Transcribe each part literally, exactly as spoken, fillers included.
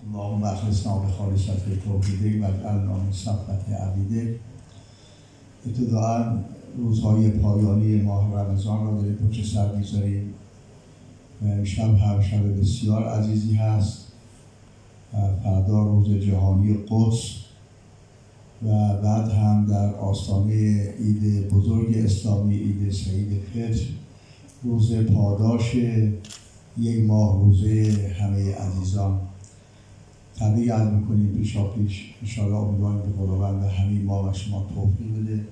اللهم اخلصنا بخالصة توحیدک واجعلنا من صفوة عبیدک. ابتداء روزهای پایانی ماه رمضان را داریم پشت سر می‌گذاریم. شب هم شب بسیار عزیزی هست. فردا روز جهانی قدس و بعد هم در آستانه عید بزرگ اسلامی، عید سعید فطر، روز پاداش یک ماه روزه همه عزیزان. تبریک عرض می‌کنیم پیشا پیش. انشاءالله امیدواریم که خداوند به همه ما و شما توفیق بده.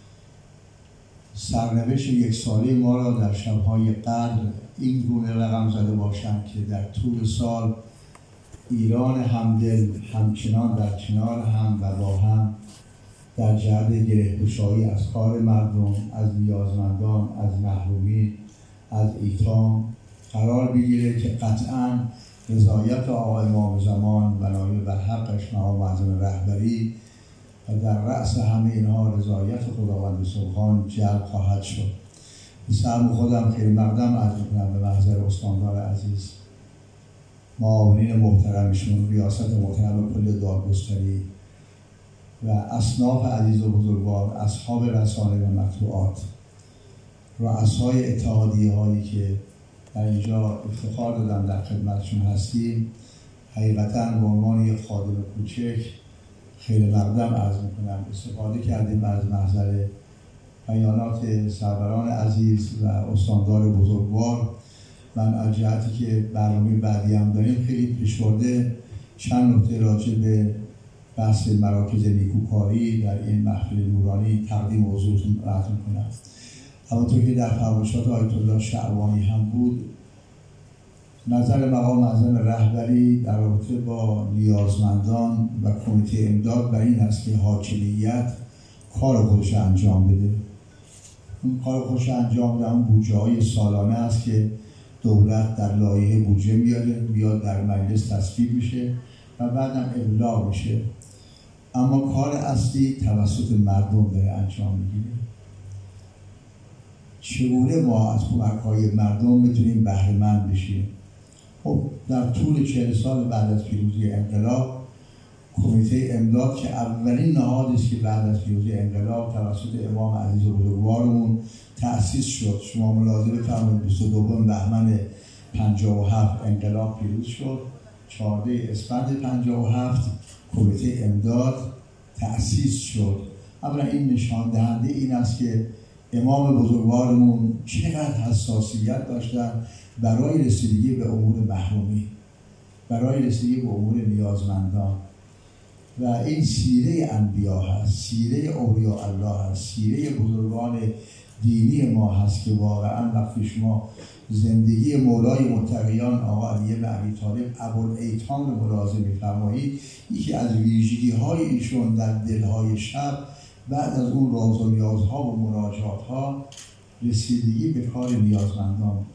سرنوشت یک ساله ما را در شب‌های قدر این گونه رقم زده باشند که در طول سال ایران همدل همچنان در کنار هم و با هم در جهت گره‌گشایی از کار مردم، از نیازمندان، از محرومین، از ایتام قرار بگیره که قطعاً رضایت آقای امام زمان و نایب برحقش مقام معظم رهبری و در رأس همه اینها رضایت خداوند سبحان جلب خواهد شد. سهم خودم خیلی مقدم عرض می‌کنم به محضر استاندار عزیز، معاونین محترمشون، ریاست محترم کل دادگستری و اصناف عزیز و بزرگوار، اصحاب رسانه و مطبوعات، رؤسای اتحادیه هایی که در اینجا افتخار دادن در خدمتشون هستیم. حقیقتاً به عنوان یک خادم کوچک خیلی مقدم عرض میکنم. استفاده کردیم از محضر بیانات سروران عزیز و استاندار بزرگوار. من از جهتی که برنامه بعدی هم داریم خیلی پیشورده چند نکته راجع به بحث مراکز نیکوکاری در این محفل نورانی تقدیم حضورتون عرض میکنم. همونطور که در فرمایشات آیت الله شعبانی هم بود، نظر مقام معظم رهبری در رابطه با نیازمندان و کمیته امداد بر این است که حاکمیت کار خودش انجام بده. اون کار خودش انجام بده اون بودجه های سالانه است که دولت در لایحه بودجه میاره، بیاد در مجلس تصویب میشه و بعدم ابلاغ میشه. اما کار اصلی توسط مردم داره انجام میگیره. چگونه ما از کمک‌های مردم میتونیم بهره مند بشیم؟ خب در طول چهل سال بعد از پیروزی انقلاب، کمیته امداد که اولین نهادی است که بعد از پیروزی انقلاب توسط امام عزیز و بزرگوارمون تأسیس شد. شما ملاحظه بفرمایید بیست و دوم بهمن پنجاه و هفت انقلاب پیروز شد. چهاردهم اسفند پنجاه و هفت کمیته امداد تأسیس شد. اما این نشان دهنده این است که امام بزرگوارمون چقدر حساسیت داشتن برای رسیدگی به امور محرومی، برای رسیدگی به امور نیازمندان. و این سیره انبیا هست، سیره اولیاء الله هست، سیره بزرگان دینی ما هست که واقعا وقتی شما زندگی مولای متقیان آقا علی بن ابی طالب ابوالایتام رو ملاحظه می‌فرمایید، یکی از ویژگی‌های ایشون در دل‌های شب بعد از اون راز و نیازها و مناجات‌ها رسیدگی به کار نیازمندان بود.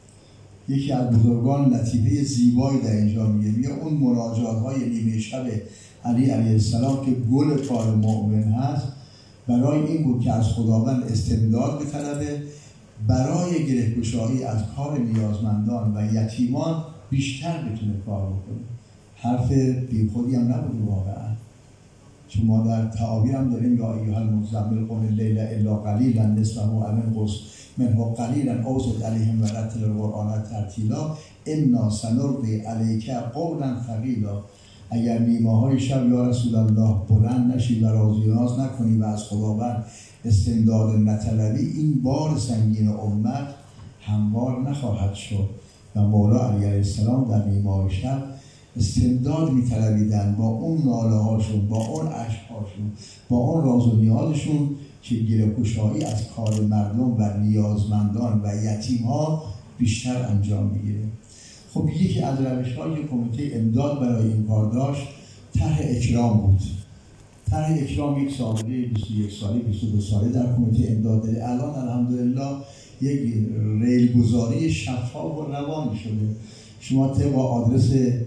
یکی از بزرگان لطیفه زیبایی در اینجا میگه، میگه اون مناجات‌های نیمه شب علی علیه السلام که گل کار مؤمن هست، برای این بود که از خداوند استمداد بطلبه، برای گره‌گشایی از کار نیازمندان و یتیمان بیشتر بتونه کار بکنه. حرف بیخودی هم نبود واقعا، چون ما در تعابیر هم داریم یا ایها المزمل قم اللیل الا قلیلا نصفه او انقص منه قلیلا او زد علیهم ورتل القرآن ترتیلا انا سنلقی علیک قولا ثقیلا. اگر نیمه‌های شب یا رسول الله بلند نشی و راز و نیاز نکنی و از خداوند استمداد نطلبی، این بار سنگین امت هموار نخواهد شد. و مولا علی علیه السلام در نیمه‌های شب استمداد می‌طلبیدن با اون ناله‌هاشون، با اون اشک‌هاشون، با اون راز و نیازشون که گره‌گشایی از کار مردم و نیازمندان و یتیم‌ها بیشتر انجام می‌گیره. خب یکی از روش‌های که کمیته امداد برای این کار داشت طرح اکرام بود. طرح اکرام یک سابقه بیست و یک ساله، بیست و دو ساله در کمیته امداد داره. الان الحمدلله یک ریلگذاری شفاف و روان شده. شما طبق آدرس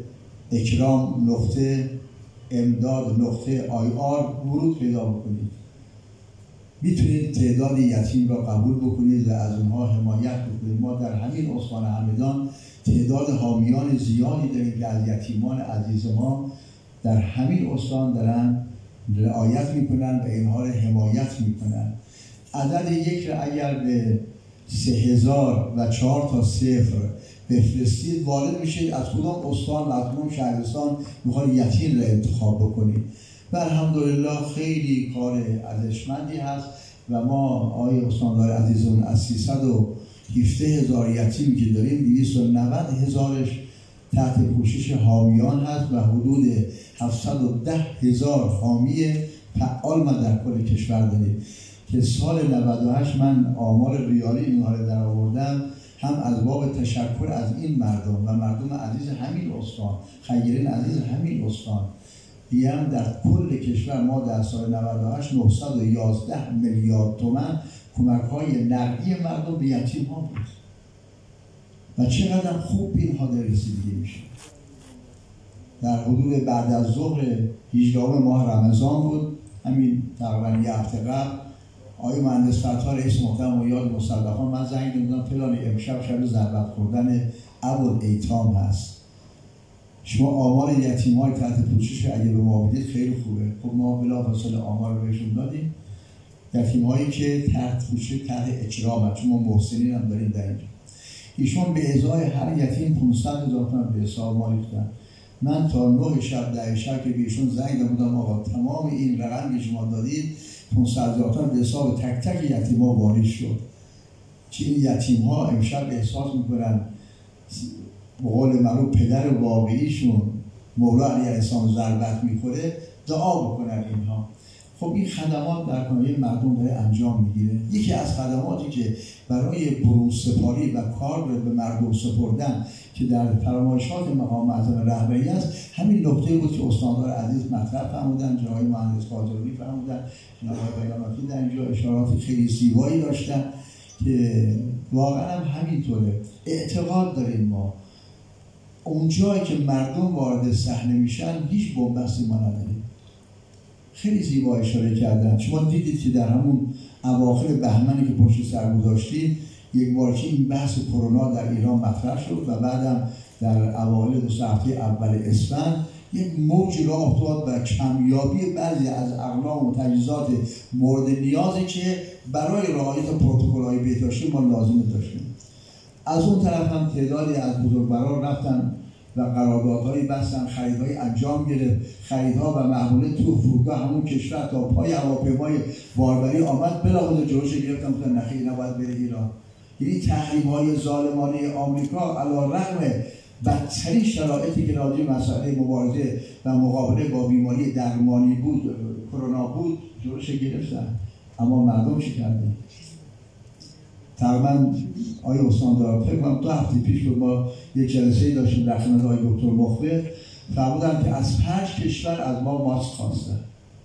اکرام نقطه امداد نقطه آی آر ورود پیدا بکنید. میتونید تعداد یتیم را قبول بکنید و از اونها حمایت بکنید. ما در همین استان همدان تعداد حامیان زیادی داریم که از یتیمان عزیز ما در همین استان دارن رعایت میکنن و اینها رو حمایت میکنن. عدد یک را اگر به سه هزار و چهار تا صفر بفرستید وارد میشید از کدام استان و از کدام شهرستان میخواد یتیم را انتخاب بکنید و الحمدلله خیلی کار ارزشمندی هست و ما آقای استاندار عزیزمون از سیصد و هفده هزار یتیمی که داریم دویست و نود هزارش تحت پوشش حامیان هست و حدود هفتصد و ده هزار حامی فعال ما در کل کشور داریم که سال نود و هشت من آمار ریالی اینها رو در آوردم هم از باب تشکر از این مردم و مردم عزیز همین استان، خیرین عزیز همین استان، دیگه هم در کل کشور ما در سال نود و هشت نهصد و یازده میلیارد تومان کمک‌های نقدی مردم به یتیم ها بود و چقدر خوب اینها در رسیدگی میشه. در حدود بعد از ظهر هجدهم ماه رمضان بود، همین تقریبا یه هفته قبل آقای مهندس فتاح رئیس محترم و یاد مصدقان من زنگ دادم فلان امشب شب ضربت خوردن ابوالایتام هست، شما آمار یتیم‌های تحت پوشش اگه به ما بدید خیلی خوبه. خب ما بلافاصله آمار رو بهشون دادیم، یتیم‌هایی که تحت پوشش تحت اکرام، چون ما محسنین هم داریم در اینجا. ایشون به ازای هر یتیم پانصد هزار تومان به حساب ما ریختن. من تا نه شب ده شب که بهشون زنگ دادم آقا تمام این رقم که شما دادید پانصد هزار تومان به حساب تک تک یتیم‌ها واریز شد. که این یتیم‌ها امشب احساس می‌کنن به قول معروف پدر واقعیشون مولا علیه السلام ضربت می‌خوره، دعا بکنن اینها. خب این خدمات در کنایه مردم داره انجام میگیره. یکی از خدماتی که برای برون سپاری و کار به مردم سپردن که در فرمایشات مقام معظم رهبری است، همین نکته بود که استاندار عزیز مطرح فرمودن، جناب مهندس قاضی فرمودن، جناب بیاناتی در اینجا اشارات خیلی زیبایی داشتن که واقعا هم همینطوره. اعتقاد داریم ما اونجایی که مردم وارد صحنه میشن هیچ بنبستی ما نداریم. خیلی زیبا اشاره کردن. شما دیدید که در همون اواخر بهمنی که پشت سر گذاشتیم یک بار که این بحث کرونا در ایران مطرح شد و بعدم در اوایل دو هفته اول اسفند یک موج راه افتاد و کمیابی بعضی از اقلام و تجهیزات مورد نیازی که برای رعایت پروتکل‌های بهداشتی ما لازم داشتیم. از اون طرف هم تعدادی از بزرگواران رفتن و قراردادهایی بستن، خریدهایی انجام گرفت، خریدها و محموله تو فرودگاه همون کشور تا پای هواپیمای باربری آمد، بلاخره جلوش گرفتن گفتن نخیر نباید بره ایران. یعنی تحریم‌های ظالمانه آمریکا علی‌رغم بدترین شرایطی که راجع به مسئله مبارزه و مقابله با بیماری درمانی بود، کرونا بود، جلوش گرفتن. اما مردم چی کردن؟ تقریبا آقای استاندار فکر کنم دو هفته پیش بود ما یک جلسه‌ای داشتیم در خدمت آقای دکتر مخبر، فرمودن که از پنج کشور از ما ماسک خواستن.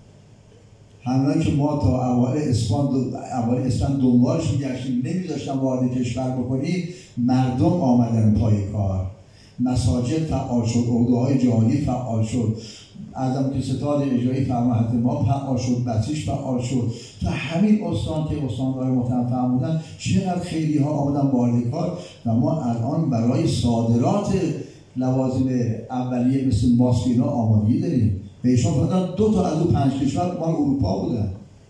همونایی که ما تا اوایل اسفند اوایل اسفند دنبالش می‌گشتیم نمی‌ذاشتن وارد کشور بکنیم، مردم آمدن پای کار. مساجد فعال شد، اردوهای جهانی فعال شد، اعظم که ستاد اجرایی فرمانده ما فعال شد، بسیج فعال شد. تا همین استان که استاندار محترم فرمودن چقدر خیلی ها آمدن وارد کار و ما الان برای صادرات لوازم اولیه مثل ماسک اینا آمادگی داریم. بهشون فرمودن دو تا از اون پنج کشور مال اروپا بودن.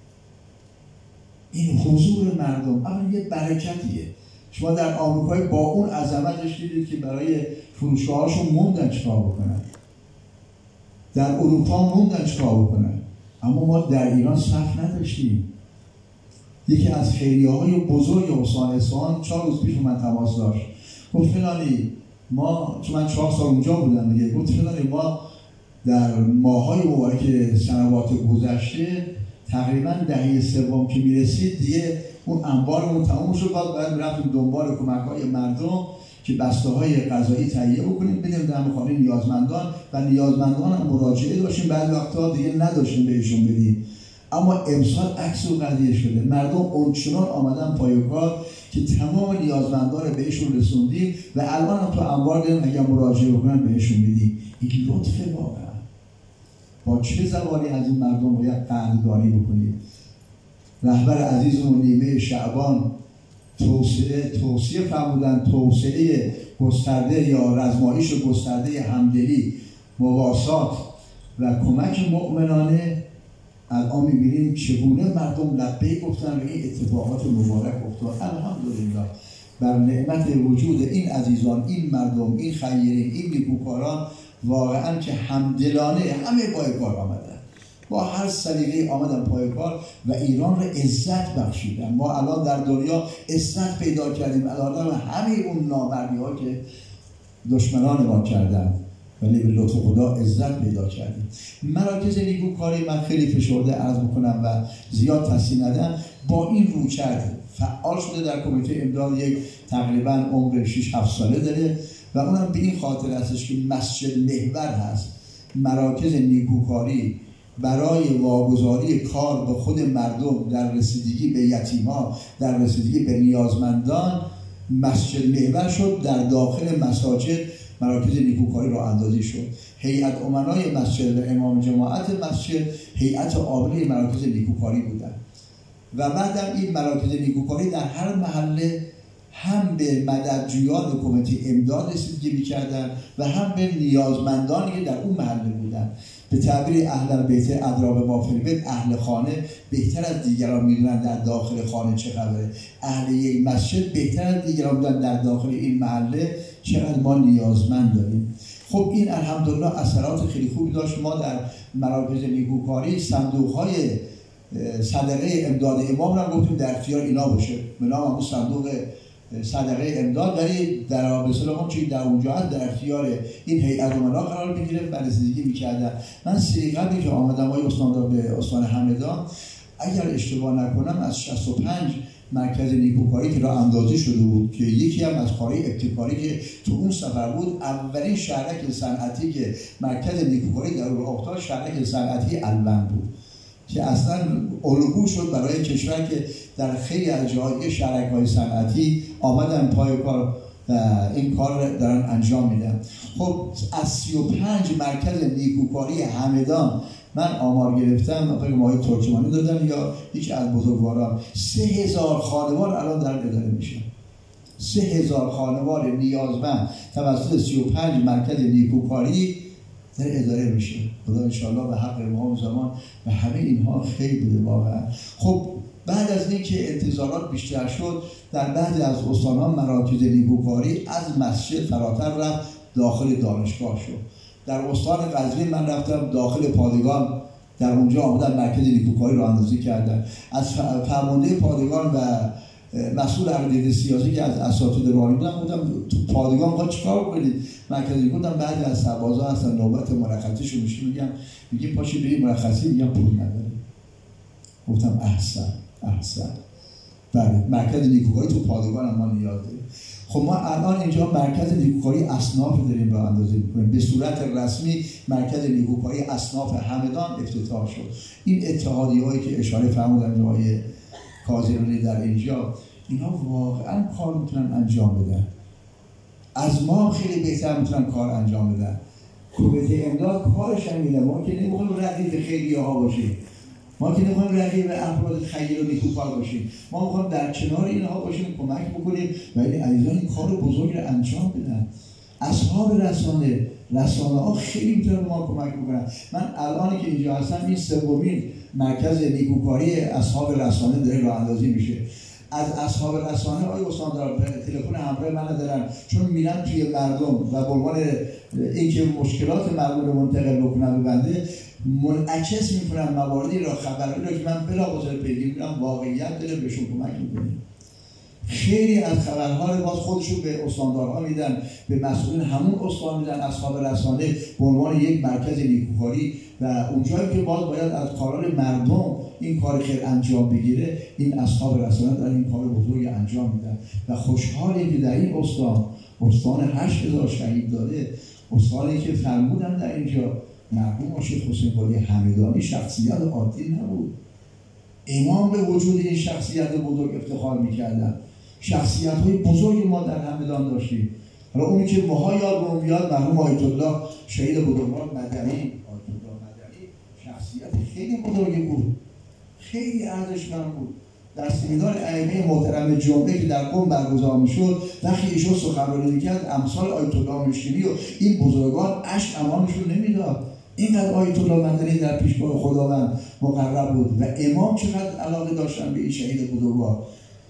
این حضور مردم اما یه برکتیه. شما در آمریکای با اون عظمتش دیدید که برای فروشگاهاشون موندن چیکار بکنن، در اروپا موندن چیکار بکنن، اما ما در ایران صف نداشتیم. یکی از خیریه‌های بزرگ استان اصفهان چهار روز پیش من تماس داشت، گفت فلانی ما، چون من چهار سال اونجا بودم دیگه، گفت فلانی ما در ماهای مبارک سنوات گذشته تقریبا دهه سوم که میرسید دیگه اون انبارمون تموم شد، بعد باید میرفتیم دنبال کمک‌های مردم که بسته‌های غذایی تهیه بکنیم بدیم در خانه نیازمندان و نیازمندان هم مراجعه داشتیم، بعضی وقتا دیگه نداشتیم بهشون بدیم. اما امسال عکس و قضیه شده، مردم اونچنان آمدن پای کار که تمام نیازمندان رو بهشون رسوندیم و الان هم تو انبار داریم اگر مراجعه بکنن بهشون میدیم. این لطفه واقعا. با چه زبانی از این مردم باید قدردانی بکنید. رهبر عزیزمون نیمه شعبان توسعه توسعه فرمودن، توسعه گسترده یا رزمایش گسترده همدلی، مواسات و کمک مؤمنانه. الان می‌بینیم چگونه مردم لبیک گفتن و این اتفاقات مبارک افتاد. الحمدلله بر نعمت وجود این عزیزان، این مردم، این خیرین، این نیکوکاران، واقعا که همدلانه همه پای کار آمدن، با هر سلیقه آمدن پای کار و ایران رو عزت بخشیدن. ما الان در دنیا عزت پیدا کردیم الان همه اون نامردی ها که دشمنان ما کردن، ولی به لطف خدا عزت پیدا کردیم. مراکز نیکوکاری من خیلی فشرده عرض میکنم و زیاد تصحیح ندم، با این رویکرد فعال شده در کمیته امداد. یک تقریبا عمر شش هفت ساله داره و اونم به این خاطر هستش که مسجد محور هست، مراکز نیکوکاری برای واگذاری کار به خود مردم در رسیدگی به یتیما، در رسیدگی به نیازمندان مسجد محور شد. در داخل مساجد مراکز نیکوکاری را اندازی شد. هیئت امنای مسجد و امام جماعت مسجد هیئت عامله مراکز نیکوکاری بودند و بعدم این مراکز نیکوکاری در هر محله هم به مددجویان کمیته امداد رسیدگی می‌کردند و هم به نیازمندانی که در اون محله بودند. به تعبیر اهل بیت ادرا ما فی البیت، اهل خانه بهتر از دیگران میدونن در داخل خانه چه خبره، اهل یک مسجد بهتر از دیگران میدونن در داخل این محله چقدر ما نیازمند داریم. خب این الحمدلله اثرات خیلی خوبی داشت. ما در مراکز نیکوکاری صندوق‌های صدقه امداد امام را گفتیم در اختیار اینا باشه، به نام همون صندوق صدقه امداد، ولی در بسلام چی در اونجا هست در اختیار این هیئت امنا قرار بگیره و رسیدگی می‌کردن. من سری قبلی که آمدم های استان به استان همدان، اگر اشتباه نکنم از شصت و پنج مرکز نیکوکاری که را اندازی شده بود که یکی هم از کارهای ابتکاری که تو اون سفر بود، اولین شهرک صنعتی که مرکز نیکوکاری در اون افتاد شهرک صنعتی الوند بود که اصلا الگو شد برای کشور که در خیلی از جاهای شرکای صنعتی آمدن پای کار و این کار دارن انجام میدن. خب از سی و پنج مرکز نیکوکاری همدان من آمار گرفتم، فکر ماهی ترجمانی دادم یا یکی از بزرگواران، سه هزار خانوار الان در اداره میشه. سه هزار خانوار نیازمند توسط سی و پنج مرکز نیکوکاری در اداره میشه. خدا انشاءالله به حق امام زمان و همه اینها خیلی بوده واقعا. خب بعد از اینکه انتظارات بیشتر شد، در بعضی از استان‌ها مراکز نیکوکاری از مسجد فراتر رفت داخل دانشگاه شد. در استان قزوین من رفتم داخل پادگان، در اونجا آمدن مرکز نیکوکاری رو اندازی کردن. از فرمانده پادگان و مسئول عقیده سیاسی که از اساتید روحانی بودن بودم تو پادگان ها چیکار کنید؟ مرکزی بودم بعضی از سربازا هستن نوبت مرخصیشو میشه میگم میگیم پاشی برید مرخصی، میگم پول نداریم. گفتم احسن احسن بله مرکز نیکوکاری تو پادگان هم ما نیاز داریم. خب ما الان اینجا مرکز نیکوکاری اصناف داریم را اندازه میکنیم. به صورت رسمی مرکز نیکوکاری اصناف همدان افتتاح شد. این اتحادیه هایی که اشاره فرمودن جای کاظمی در اینجا، اینا واقعا کار میتونن انجام بدن، از ما خیلی بهتر میتونن کار انجام بدن. کمیته امداد کارش همینه. ما که نمیخوایم رقیب خیلی ها باشیم، ما که نمیخوایم رقیب افراد خیر و نیکوکار باشیم، ما میخوایم در کنار اینها باشیم، کمک بکنیم و این عزیزان این کار بزرگ رو انجام بدن. اصحاب رسانه رسانه ها خیلی میتونن ما کمک بکنن. من الان که اینجا هستم این سومین مرکز نیکوکاری اصحاب رسانه داره راه اندازی میشه. از اصحاب رسانه های استان دارن تلفن همراه من دارن، چون میرن توی مردم و به عنوان اینکه مشکلات مردم رو منتقل بکنن به بنده، منعکس میکنن مواردی را خبری را که من بلافاصله پیدا میکنم واقعیت داره بهشون کمک میکنیم. خیلی از خبرها رو باز خودشون به استاندارها میدن، به مسئولین همون استان میدن. اصحاب رسانه به عنوان یک مرکز نیکوکاری و اونجایی که باز باید از کاران مردم این کار خیر انجام بگیره، این اصحاب رسانه در این کار بزرگ انجام میدن و خوشحالیم که در این استان، استان هشت هزار شهید داده، استانی که فرمودن در اینجا مرحوم شیخ حسین قلی همدانی شخصیت عادی نبود. امام به وجود این شخصیت بزرگ افتخار میکردن. شخصیت های بزرگی ما در همدان داشتیم. حالا اونی که ماها یاد میاد مرحوم آیت الله شهید بزرگوار مدنی، آیت الله مدنی شخصیت خیلی بزرگی بود، خیلی ارزشمند بود در سمینار ائمه محترم جمعه که در قم برگزار میشد، وقتی ایشون سخنرانی میکرد امثال آیت الله مشکلی و این بزرگان اشک امامشون نمیداد. اینقدر آیت الله مدنی در پیشگاه خداوند مقرب بود و امام چقدر علاقه داشتن به این شهید بزرگوار.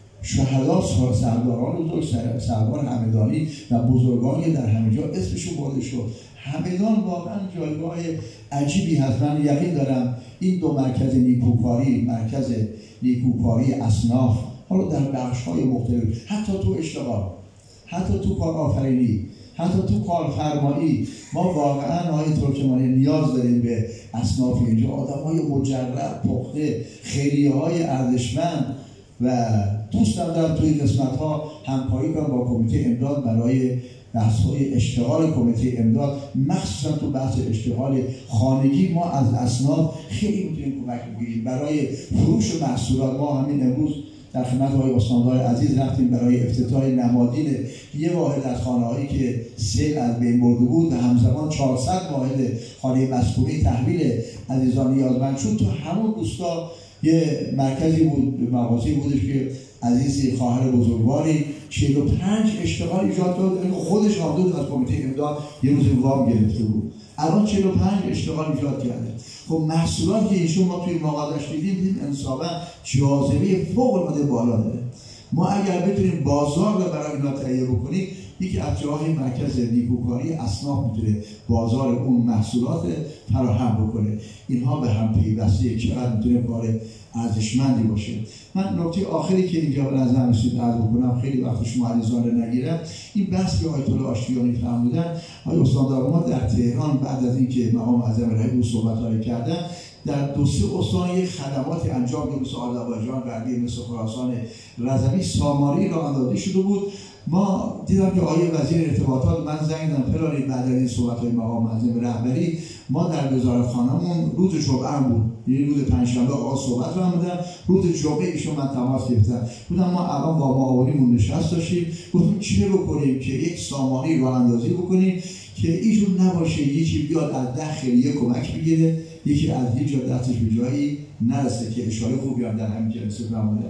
شهدا سرداران بزرگ، سردار همدانی و بزرگانی در همه جا اسمشون برده شد. همدان واقعا جایگاه عجیبی هست. من یقین دارم این دو مرکز نیکوکاری، مرکز نیکوکاری اصناف، حالا در بخش‌های مختلف، حتی تو اشتغال، حتی تو کارآفرینی، حتی تو کارفرمایی، ما واقعا آقای ترکمانی نیاز داریم به اصناف اینجا، آدم‌های مجرد، پخته، خیریه‌های ارزشمند و دوست دارم توی قسمت‌ها همکاری کنم با کمیته امداد برای بحث‌های اشتغال کمیته امداد، مخصوصا تو بحث اشتغال خانگی. ما از اصناف خیلی میتونیم کمک بگیریم برای فروش محصولات. ما همین امروز در خدمت آقای استاندار عزیز رفتیم برای افتتاح نمادین یه واحد از خانه‌هایی که سیل از بین برده بود و همزمان چهارصد واحد خانه مسکونی تحویل عزیزان نیازمند شد. تو همون روستا یه مرکزی بود، مغازه‌ای بودش که عزیزی خواهر بزرگواری چهل و پنج اشتغال ایجاد کرد، خودش حاضر از کمیته امداد یه روز وام گرفته بود، الان چهل و پنج اشتغال ایجاد کرده. خب محصولاتی که ایشون ما توی مقادش دیدیم، دیدیم انصافا جاذبه فوق‌العاده بالا داره. ما اگر بتونیم بازار رو برای اینا تهیه بکنیم، یکی از جاهای مرکز نیکوکاری اصناف میتونه بازار اون محصولات فراهم بکنه. اینها به هم پیوسته، چقدر میتونه کار ارزشمندی باشه. من نکته آخری که اینجا به نظر رسید عرض بکنم، خیلی وقت شما عزیزان رو نگیرم، این بحث که آیت الله آشتیانی فرمودن، آقای استاندار ما در تهران بعد از اینکه مقام معظم رهبری او صحبت‌هایی کردن، در دو سه استان یک خدماتی انجام داد، مثل آذربایجان غربی، مثل خراسان رضوی، ساماری را اندازی شده بود. ما دیدم که آقای وزیر ارتباطات من زنگ زدن فلانی بعد از این صحبت‌های مقام معظم رهبری، ما در وزارتخانه‌مون روز جمعه بود، یعنی روز پنجشنبه آقا صحبت فرمودن، روز جمعه ایشون من تماس گرفتم، گفتم ما الان با معاونیمون نشست داشتیم، گفتیم چه بکنیم که یک سامانی راه اندازی بکنیم که ایشون نباشه یکی بیاد از ده خیریه کمک بگیره، یکی از هیچ جا دستش به جایی نرسه، که اشاره خوبی هم در همین جلسه فرمودن.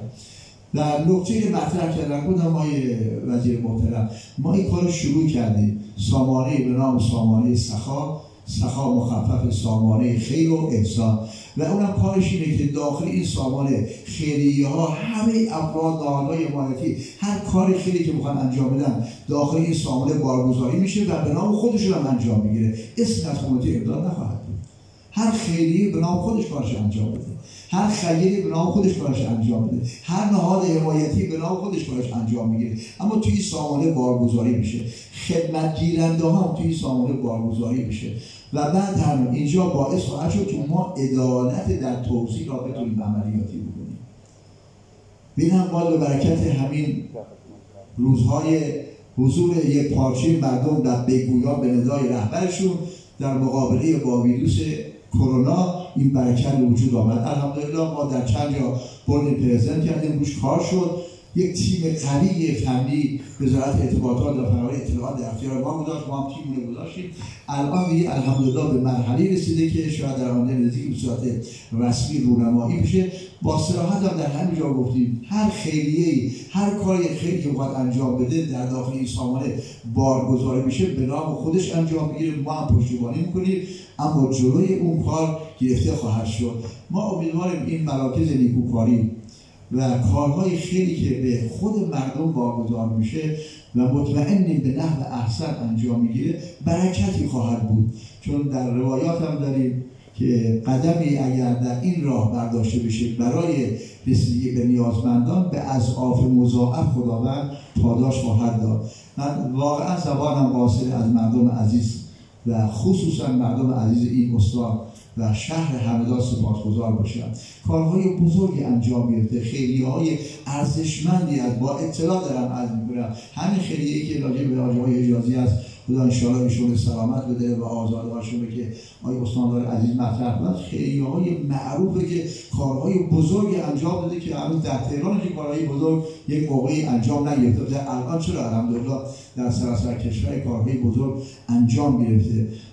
در نکته مطرح کردن بودم آقای وزیر محترم، ما این کار شروع کردیم، سامانه به نام سامانه سخا، سخا مخفف سامانه خیر و احسان، و اونم کارش اینه که داخل این سامانه خیریه ها، همه افراد نهادهای حمایتی هر کاری خیلی که میخوان انجام بدن داخل این سامانه بارگذاری میشه و به نام خودشون هم انجام میگیره، اسم از کمیته امداد نخواهد بود. هر خیریه به نام خودش کارش انجام بده، هر خیری به نام خودش کارش انجام بده، هر نهاد حمایتی به نام خودش کارش انجام میگیره، اما توی سامانه بارگذاری میشه، خدمت گیرنده هم توی سامانه بارگذاری میشه و بعد هم اینجا باعث خواهد شد که ما عدالت در توزیع را بتونیم عملیاتی بکنیم. بین هم باید به برکت همین روزهای حضور یک پارچه مردم در بگویان به ندای رهبرشون در مقابله با ویروس کرونا، این برکت به وجود آمد. الحمدلله ما در چند جا بردیم پرزنت کردیم، روش کار شد، یک تیم قوی فنی وزارت ارتباطات و فرار اطلاعات در اختیار ما گذاشت، ما هم تیم رو گذاشتیم. الان دیگه الحمدلله به مرحله رسیده که شاید در آینده نزدیک به صورت رسمی رونمایی بشه. با صراحت هم در همین جا گفتیم هر خیریه‌ای، هر کاری خیلی که باید انجام بده در داخل این سامانه بارگذاری میشه، به نام خودش انجام میگیره، ما هم پشتیبانی میکنیم، اما جلوی اون کار گرفته خواهد شد. ما امیدواریم این مراکز نیکوکاری و کارهای خیلی که به خود مردم واگذار میشه و مطمئنیم به نحو احسن انجام میگیره، برکتی خواهد بود. چون در روایات هم داریم که قدمی اگر در این راه برداشته بشه برای رسیدگی به نیازمندان، به اضعاف مضاعف خداوند پاداش خواهد داد. من واقعا زبانم قاصر از مردم عزیز و خصوصا مردم عزیز این استان و شهر همدان سپاسگزار باشم. کارهای بزرگی انجام گرفته، خیریه‌های ارزشمندی از با اطلاع دارم از می‌کنم. همین خیریه‌ای که راجع به آجاهای اجازی است، خدا انشاءالله ایشون سلامت بده و آزادهاشون که آقای استاندار عزیز مطرح کردن، خیریه‌های معروفه که کارهای بزرگی انجام داده که هنوز در تهران که کارهای بزرگ یک موقعی انجام نگرفته. الان چرا الحمدلله در سراسر کشور کارهای بزرگ انجام گرفته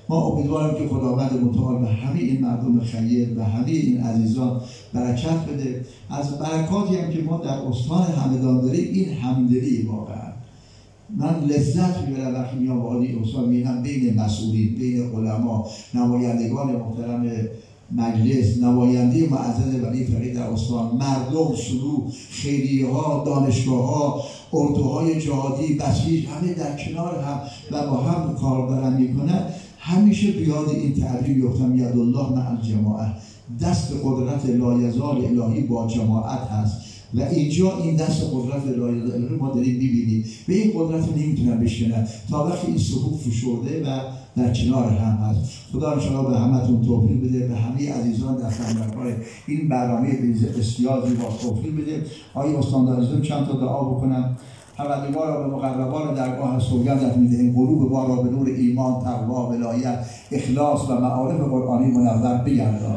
ما امیدواریم که خداوند متعال به همه این مردم خیر و همه این عزیزان برکت بده. از برکاتی هم که ما در استان همدان داریم این همدلی واقعا من لذت میبرم وقتی میام وارد استان میبینم بین مسئولین، بین علما، نمایندگان محترم مجلس، نماینده معزز ولی فقیه در استان، مردم، سلوک، خیریه‌ها، دانشگاه‌ها، اردوهای جهادی، بسیج، همه در کنار هم و با هم کار دارن میکنن. همیشه بیاد این تعبیر بیفتم یدالله مع الجماعه، دست قدرت لایزال الهی با جماعت هست و اینجا این دست قدرت لایزال الهی ما داریم میبینیم و این قدرت نمیتونن بشکنن تا وقتی این صفوف فشرده و در کنار هم هست. خدا انشاءالله به همتون توفیق بده، به همه عزیزان در سمرکار این برنامه بسیار زیبا توفیق بده. آقای استاندار عزیزم چند تا دعا بکنم. تولد ما را به مقربان درگاه سوگندت می‌دهیم، قلوب ما را به نور ایمان، تقوا، ولایت، اخلاص و معارف قرآنی منور بگردان.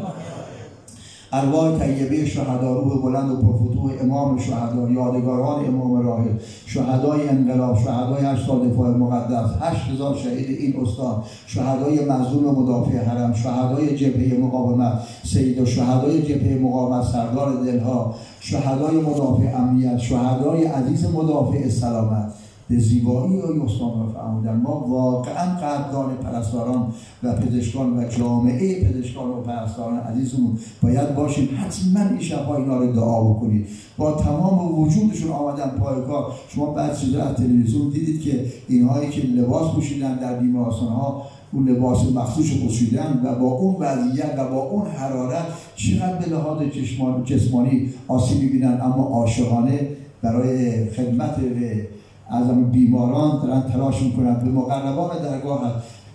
ارواح طیبه شهدا، روح بلند و پرفتوح امام شهدا، یادگاران امام راحل، شهدای انقلاب، شهدای هشتاد دفاع مقدس، هشت هزار شهید این استان، شهدای مظلوم مدافع حرم، شهدای جبهه مقاومت، سید شهدای جبهه مقاومت، سردار دلها، شهدای مدافع امنیت، شهدای عزیز مدافع سلامت، به زیبایی و استان را فرمودن. ما واقعا قدردان پرستاران و پزشکان و جامعه پزشکان و پرستاران عزیزمون باید باشیم. حتما این شب‌ها اینا رو دعا بکنید. با تمام وجودشون آمدن پای کار. شما بعد چیزا از تلویزیون دیدید که اینهایی که لباس پوشیدن در بیمارستان‌ها اون لباس مخصوص پوشیدن و با اون وضعیت و با اون حرارت چقدر به لحاظ جسمانی آسیب می‌بینن، اما عاشقانه برای خدمت به از بیماران دارن تلاش میکنن. به مقربان درگاه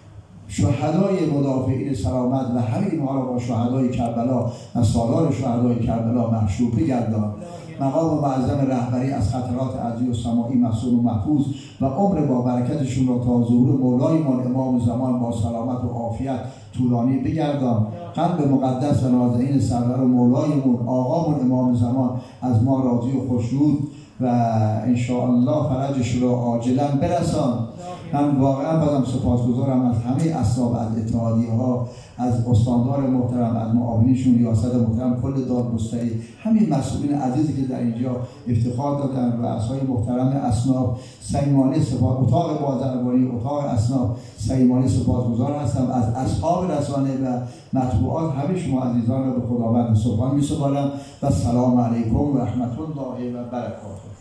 شهدای مدافعین سلامت و همه اینها را با شهدای کربلا و سالار شهدای کربلا محشور بگردان. مقام معظم رهبری از خطرات ارضی و سماعی محصول و محفوظ و عمر با برکتشون را تا ظهور مولایمان امام زمان با سلامت و عافیت طولانی بگردان. قلب مقدس و نازنین سرور و مولایمون آقامون امام زمان از ما راضی و خوشنود و انشاءالله فرجش رو عاجلا برسان. من واقعا بازم سپاسگزارم از همه اصحاب، از اتحادیه ها، از استاندار محترم، از معاونینشون، ریاست محترم، کل دادگستری، همین مسئولین عزیزی که در اینجا افتخار دادن و اصحاب محترم اصناف صمیمانه سپاس، اتاق بازرگانی، اتاق اصناف صمیمانه سپاسگزار هستم. از اصحاب رسانه و مطبوعات همه شما عزیزان را به خداوند سبحان می‌سپارم و سلام علیکم و رحمت الله و برکاته.